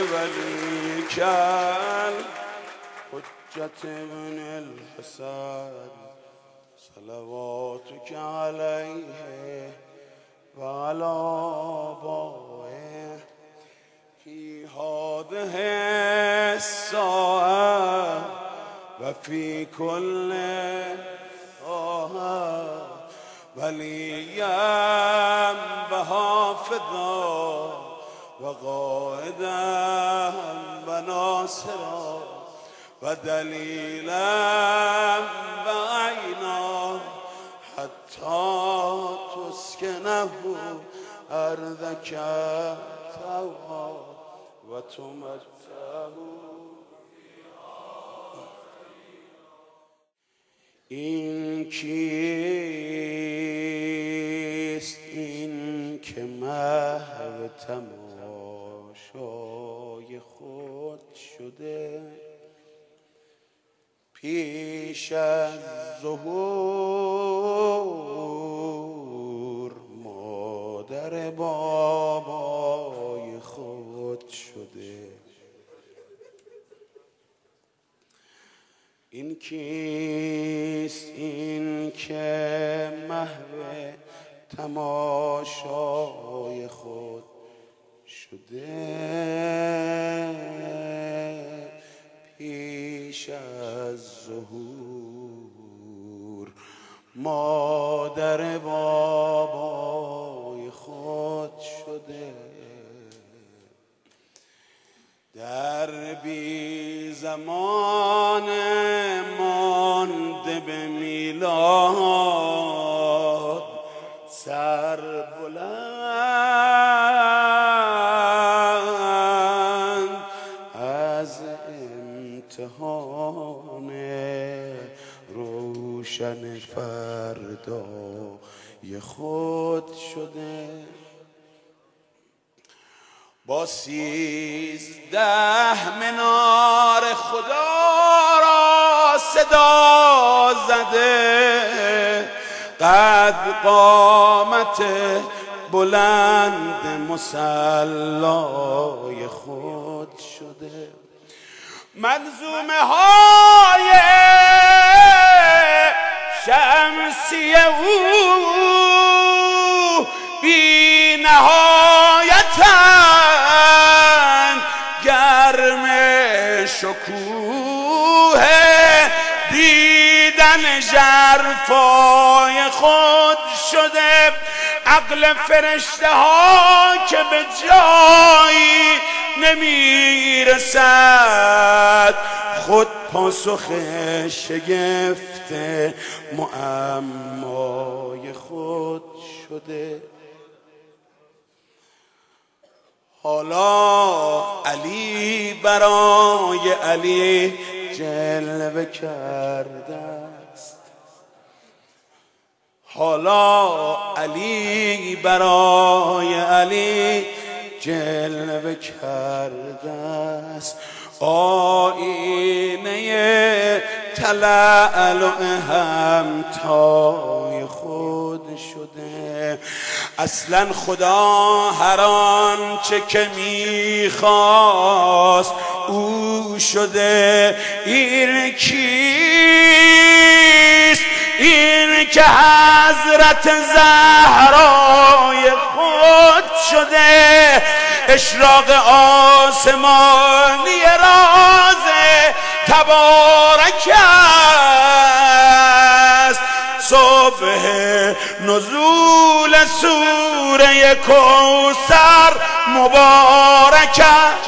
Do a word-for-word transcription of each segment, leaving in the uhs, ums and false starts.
ولی کل حجت ابن الحسن صلواتک علیه و علی آبائه فی هذه الساعة و فی کل آه ولیا و حافظا و قائدا و ناصرا و دلیلا و عینا حتی تسکنه ارضک طوعا و تمتعه. این کیست این که محو تماشای خود شده پیش از ظهور مادر بابای خود شده. این کیست این که محو تماشای خود شده پیش از ظهور مادر بابای خود شده. در بی زمان مانده به میلاد سر بلند از امتحان روشن فردای خود شده. با سیزده منار خدا را صدا زده قد قامت بلند مصلای خود شده. منظومه های شمسی او بی نهایتن گرم شکوه دیدن ژرفای خود شده. عقل فرشته ها که به جایی نمیرسد خود پاسخ شگفت معمای خود شده. حالا علی برای علی جلوه کرده است. حالا علی برای علی جلوه کرده است. آینه تلألؤ همتای خود شده. اصلا خدا هر آنچه که میخواست او شده. این کیست این که حضرت زهرای خود شده. اشراق آسمانی راز تبارک است. صبح نزول سوره کوثر مبارک است.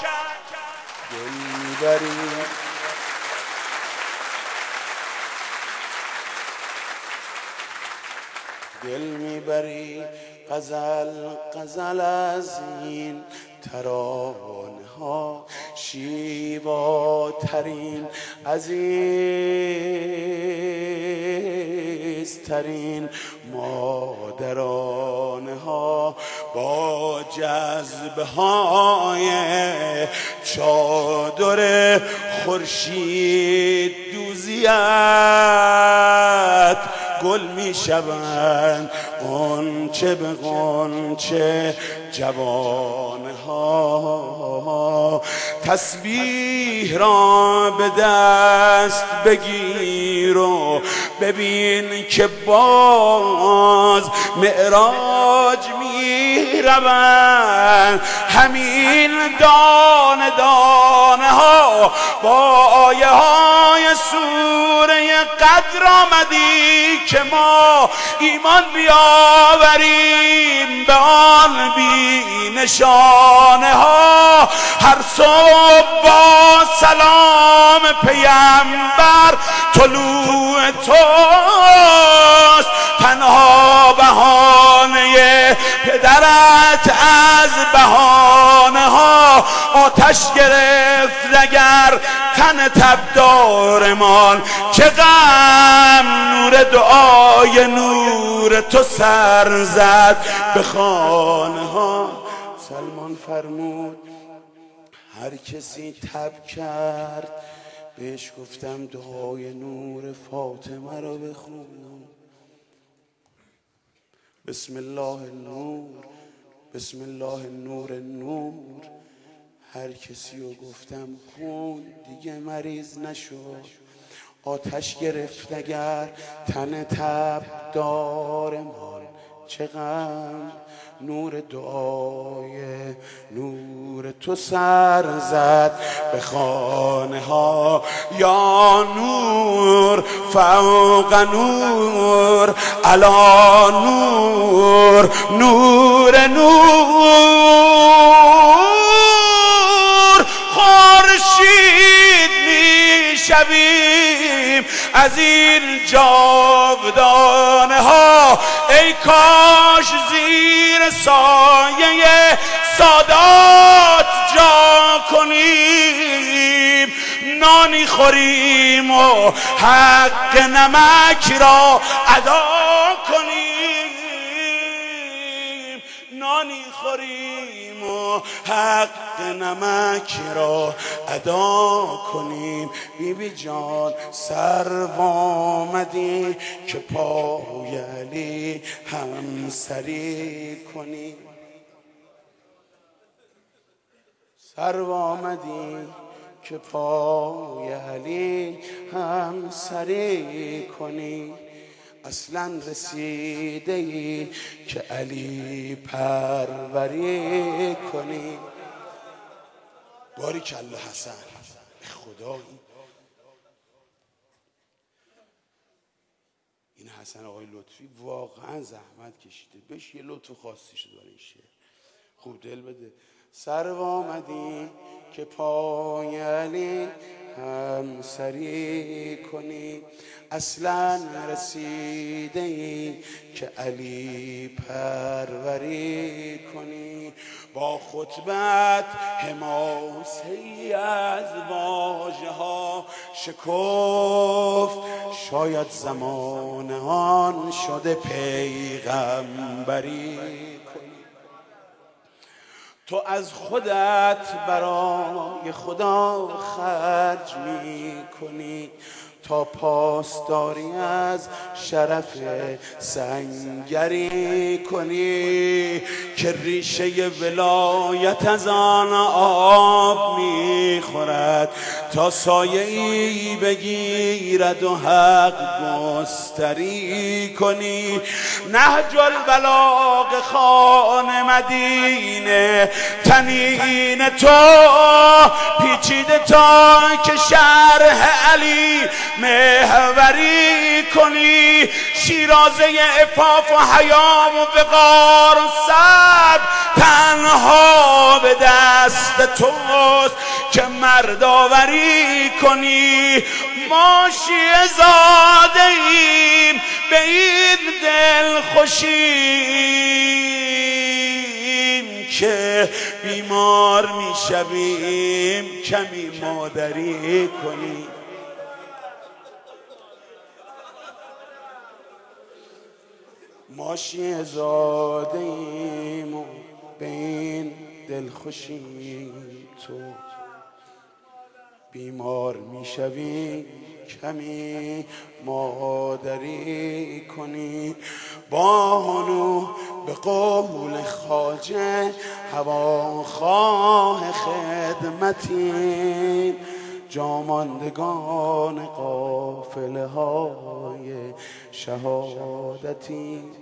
دل میبری غزل غزل از این ترانه ها شیواترین عزیزترین مادرانه ها با جذبه های چادر خورشید دوزیت گل می شوند غنچه به غنچه جوانها. تسبیح را به دست بگیر و ببین که باز معراج می روند. همین دانه دانه ها با آیه های سوره قدر آمدی که ما ایمان بیاوریم به آن بی نشانه ها. هر صبح با سلام پیامبر طلوع توست، تنها بهانه پدرت از بهانه ها آتش گرفت اگر تن تبدارمان. چه غم نور دعای نور تو سر زد به خانه ها. سلمان فرمود هر کسی تب کرد بهش گفتم دعای نور فاطمه رو بخون. بسم الله النور، بسم الله نور نور. هر کسی رو گفتم خون دیگه مریض نشد. آتش گرفت اگر تن تب دارمان. چه غم نور دعای نور تو سر زد به خانه ها. یا نور فوق نور علا نور، نور نور. خورشید می شویم از این جاودانه ها. ای کاش زیر سایه سادات جا کنیم. نانی خوریم و حق نمک را ادا کنیم. نانی خوریم و حق نمک را ادا کنیم. بی بی جان سر آمدی که پای علی همسری کنی. سر آمدی که پای علی همسری کنی. اصلا رسیده ای که علی پروری کنی. باری کلا حسن خدا. این حسن آقای لطفی واقعا زحمت کشیده. بهش یه لطف خاصی شده داره این شعر. خوب دل بده. سر آمدی که پای علی همسری کنی. اصلا رسیده ای که علی پروری کنی. با خطبت حماسه‌ای از واژه ها شکفت. شاید زمان آن شده پیغمبری کنی. تو از خودت برای خدا خرج می کنی تا پاسداری از شرف سنگری کنی. که ریشه ولایت از آن آب می خورد تا سایه ای بگیرد و حق گستری کنی. نهج البلاغه خان مدینه تنین تو پیچیده تا که شرح علی محوری کنی. شیرازه عفاف و حیا و وقار و صبر تنها به دست توست که مردآوری کنی. ما شیعه زاده ایم به این دل خوشیم که بیمار می شویم کمی مادری کنی. ما شیعه زاده ایم و به این دل خوشیم تو بیمار میشوی کمی مادری کنی. بانو به قول خواجه هواخواه خدمتی، جاماندگان قافله های شهادتی.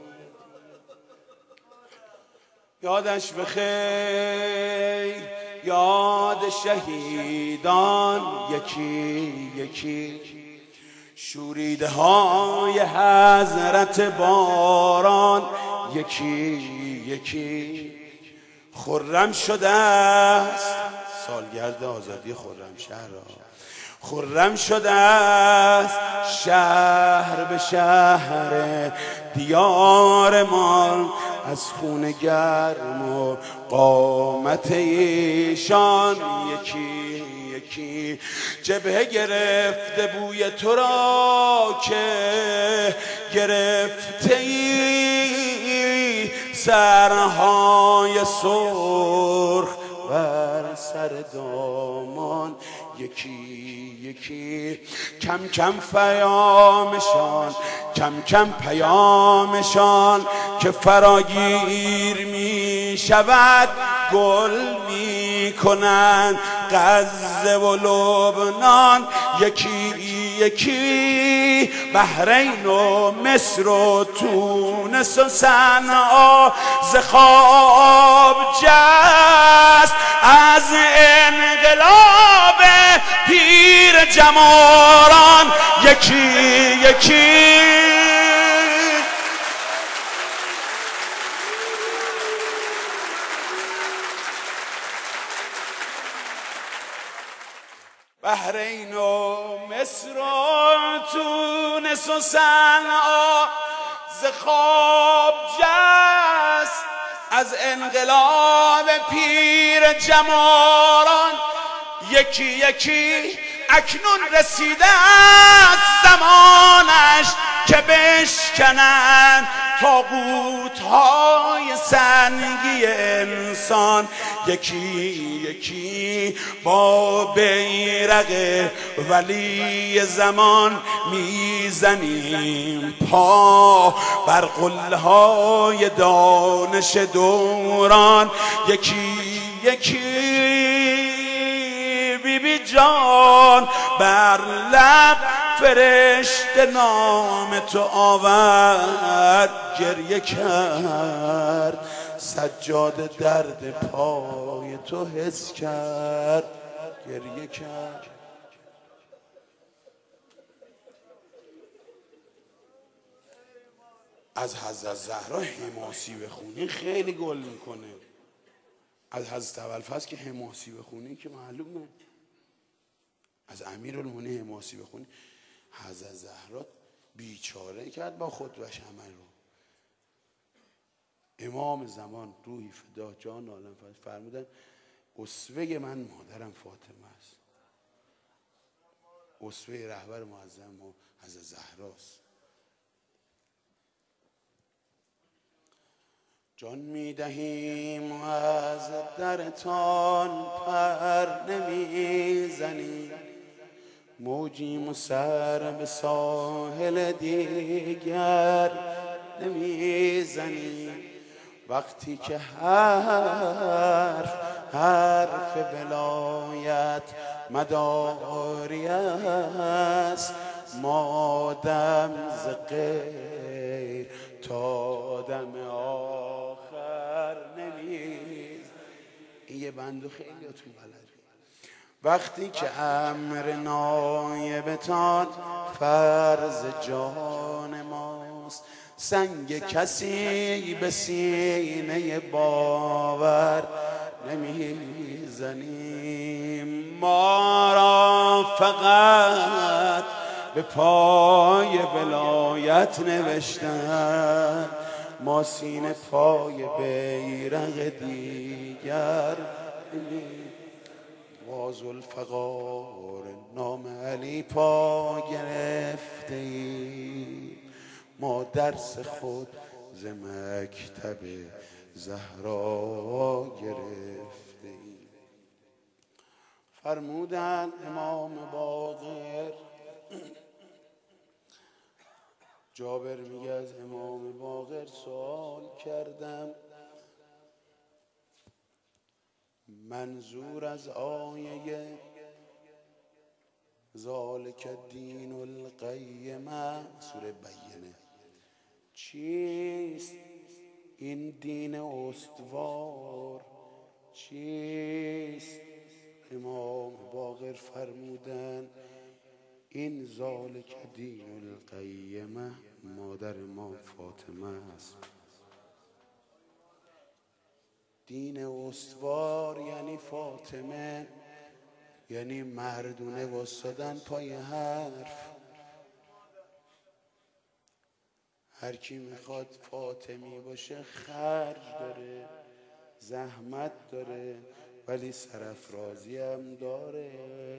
یادش بخیر یاد شهیدان یکی یکی، شوریده های حضرت باران یکی یکی. خرم شده است سالگرد آزادی خرمشهر را، خرم شده است شهر به شهر دیار ما، از خون گرم و قامت ایشان یکی یکی. جبهه گرفته بوی تو را که گرفته ای، سرهای سرخ بر سر دامان یکی یکی. کم کم پیامشان کم کم پیامشان که فراگیر می شود، گل می کنند غزه و لبنان یکی یکی. بحرین و مصر و تونس و صنعا ز خواب جست، از انقلاب پیر جماران یکی یکی. بحرین و مصر و تونس و صنعا ز خواب جست، از انقلاب پیر جماران یکی یکی. اکنون رسیده است زمانش که بشکنند طاغوت‌های سنگی انسان یکی یکی. با بیرق ولی زمان میزنیم پا بر قله‌های دانش دوران یکی یکی. بی بی جان بر لب فرشته نام تو آورد، گریه کرد سجاد درد پای تو حس کرد، گریه کرد. از حضرت زهرا حماسی بخونی خیلی گل میکنه. از حضرت ابوالفضل که حماسی بخونی که معلومه. از امیرالمومنین حماسی بخونی. حضرت زهرا بیچاره کرد با خطبه‌اش همه رو. امام زمان روحی فدا جان عالم فرمودن اسوه من مادرم فاطمه است، اسوه رهبر معظم و حضرت زهراست. جان میدهیم و از درتان پر نمیزنیم، موجیم و سر به ساحل دیگر نمیزنیم. وقتی که حرف حرف ولایت مداری است، ما دم ز غیر تا دم آخر نمیز. این یه بندو خیلیاتون بلدی. وقتی که امر نایبتان فرض جان ماست، سنگ کسی به سینه باور نمیزنیم. ما را فقط به پای ولایت نوشتن، ما سینه پای بیرق دیگر با ذوالفقار نام علی پا گرفته ایم، ما درس خود ز مکتب زهرا گرفته ایم. فرمودن امام باقر. جابر میگه از امام باقر سوال کردم منظور از آیه ذالک دین القیمه سوره بینه چیست؟ این دین استوار چیست؟ امام باقر فرمودن این ذالک دین القیمه مادر ما فاطمه است. دین استوار یعنی فاطمه، یعنی مردونه واسدن پای حرف. هر کی میخواد فاطمی باشه خرج داره، زحمت داره، ولی سرافرازی هم داره.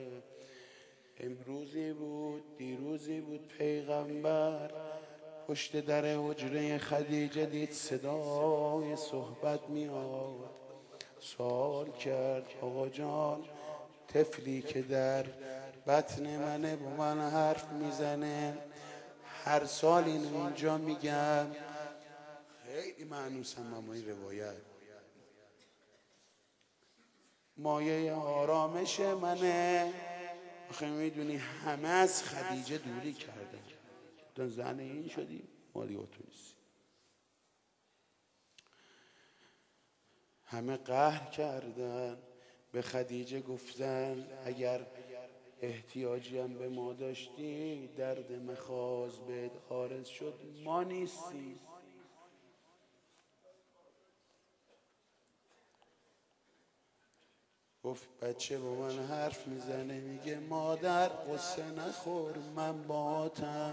امروزی بود دیروزی بود پیغمبر پشت در حجره خدیجه دید صدای صحبت میاد. سوال کرد آقا جان طفلی که در بطن منه با من حرف میزنه، هر سال اینو اینجا میگم. خیلی معنوسم اما این روایت مایه آرامش منه. آخه میدونی همه از خدیجه دوری کردن، دن زن این شدی مالی تو نیستی. همه قهر کردن، به خدیجه گفتن اگر احتیاجی هم به ما داشتی درد مخاز بهت عارض شد ما نیستی. گفت بچه با من حرف میزنه میگه مادر قصه نخور من باهاتم.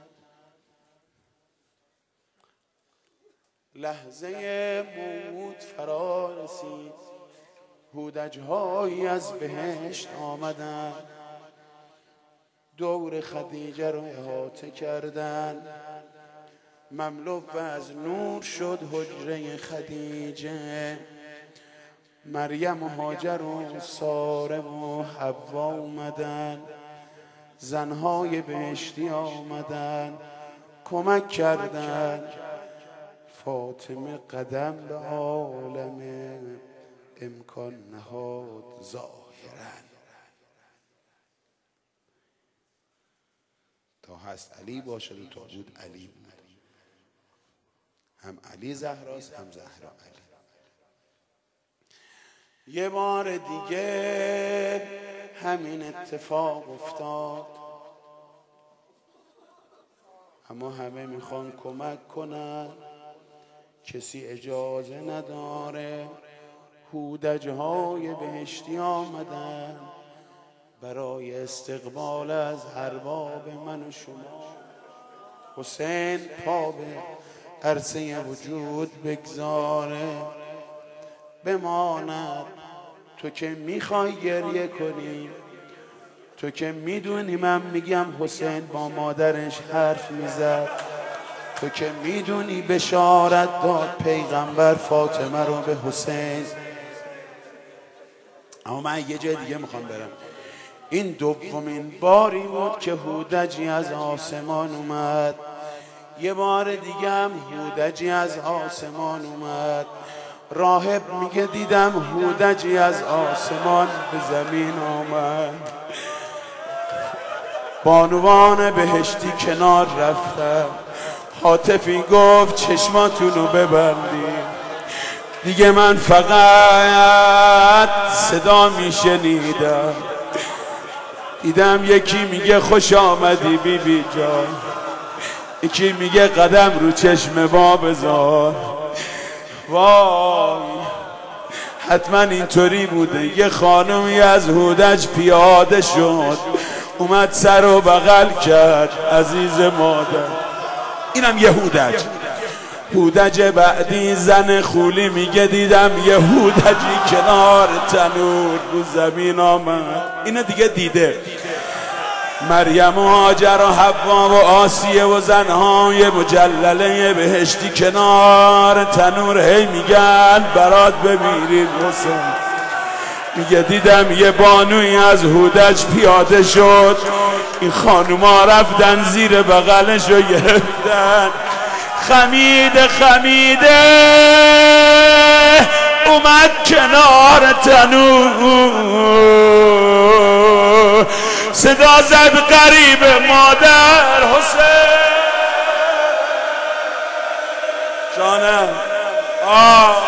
لحظه موت فرا رسید، هودج‌هایی از بهشت آمدن، دور خدیجه رو احاطه کردن. مملو از نور شد حجره خدیجه. مریم و هاجر و ساره و حوا اومدن، زنهای بهشتی آمدن کمک کردن. فاطمه قدم به عالم امکان نهاد ظاهرا. تا هست علی باشد و تا بود علی بود. هم علی زهراست هم زهرا علی. یه بار دیگه همین اتفاق افتاد، اما همه میخوان کمک کنن، کسی اجازه نداره. هودج‌های بهشتی آمدن برای استقبال از ارباب من و شما. حسین پا به عرصه وجود بگذاره، بماند تو که میخوای گریه کنی، تو که میدونی من میگم حسین با مادرش حرف میزد، تو که میدونی بشارت داد پیغمبر فاطمه رو به حسین. اما من یه جای دیگه میخوام برم. این دومین باری بود که هودجی از آسمان اومد. یه بار دیگه هم هودجی از آسمان اومد. راهب میگه دیدم هودجی از آسمان به زمین آمد. بانوان بهشتی کنار رفتن. هاتفی گفت چشماتونو ببندید، دیگه من فقط صدا میشنیدم. دیدم یکی میگه خوش آمدی بی بی جان، یکی میگه قدم رو چشم ما بذار. وای حتما اینطوری بوده. یه خانمی از هودج پیاده شد، اومد سر و بغل کرد عزیز مادر. اینم یه هودج. هودج بعدی زن خولی میگه دیدم یه هودجی کنار تنور رو زمین آمد. اینو دیگه دیده. مریم و هاجر و حوا و آسیه و زنهای مجلله بهشتی کنار تنور هی میگن برات بمیرید حسین. میگه دیدم یه بانوی از هودج پیاده شد، این خانوما رفتن زیر بغلش رو گرفتن، خمیده خمیده اومد کنار تنور، صدا زد غریب مادر حسین جانم. آه